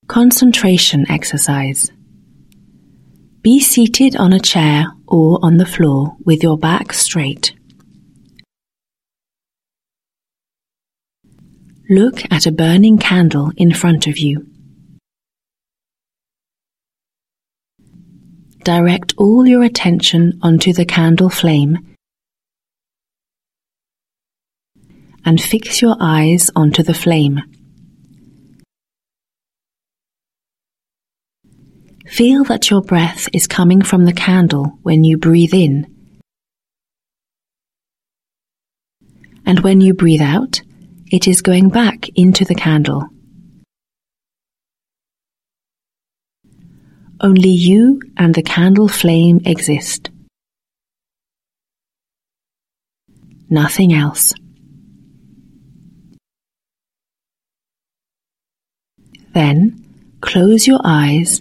Concentration exercise. Be seated on a chair or on the floor with your back straight. Look at a burning candle in front of you. Direct all your attention onto the candle flame and fix your eyes onto the flame. Feel that your breath is coming from the candle when you breathe in, and when you breathe out, it is going back into the candle. Only you and the candle flame exist. Nothing else. Then, close your eyes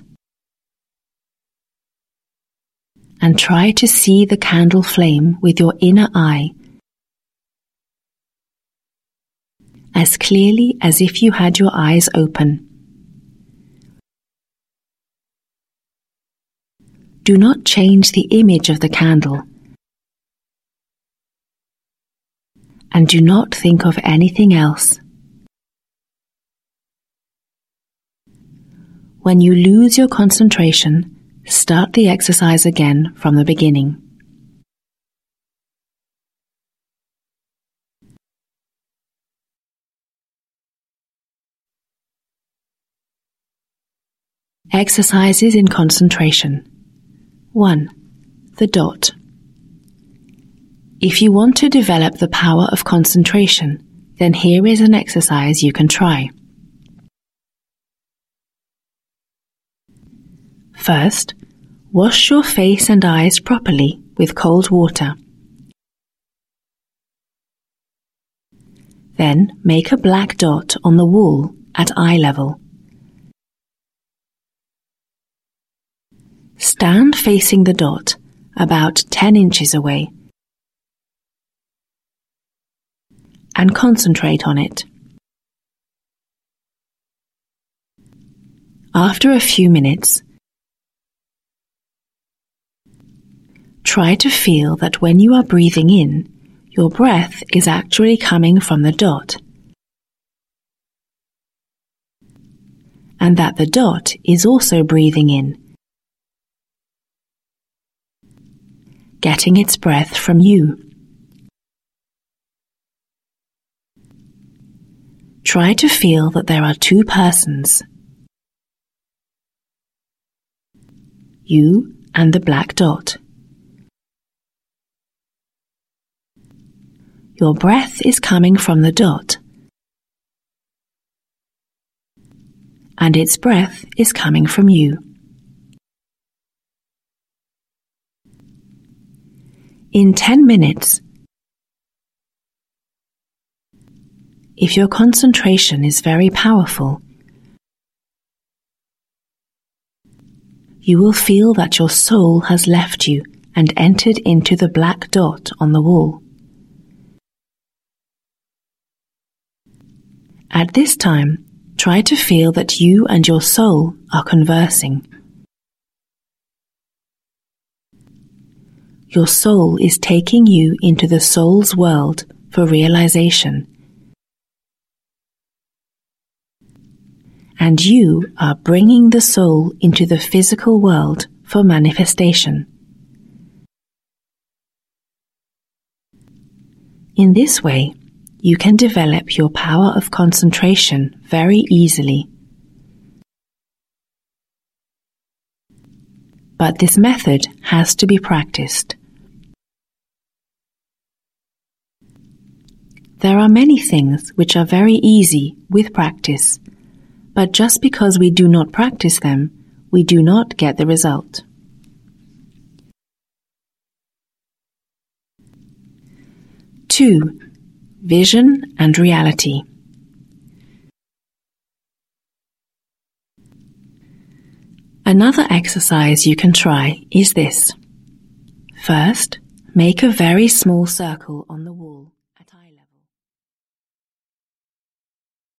and try to see the candle flame with your inner eye as clearly as if you had your eyes open. Do not change the image of the candle, and do not think of anything else. When you lose your concentration, start the exercise again from the beginning. Exercises in concentration. 1. The dot. If you want to develop the power of concentration, then here is an exercise you can try. First, wash your face and eyes properly with cold water. Then make a black dot on the wall at eye level. Stand facing the dot about 10 inches away and concentrate on it. After a few minutes, try to feel that when you are breathing in, your breath is actually coming from the dot, and that the dot is also breathing in, getting its breath from you. Try to feel that there are two persons, you and the black dot. Your breath is coming from the dot, and its breath is coming from you. In 10 minutes, if your concentration is very powerful, you will feel that your soul has left you and entered into the black dot on the wall. At this time, try to feel that you and your soul are conversing. Your soul is taking you into the soul's world for realization, and you are bringing the soul into the physical world for manifestation. In this way, you can develop your power of concentration very easily. But this method has to be practiced. There are many things which are very easy with practice, but just because we do not practice them, we do not get the result. Two. Vision and reality. Another exercise you can try is this. First, make a very small circle on the wall.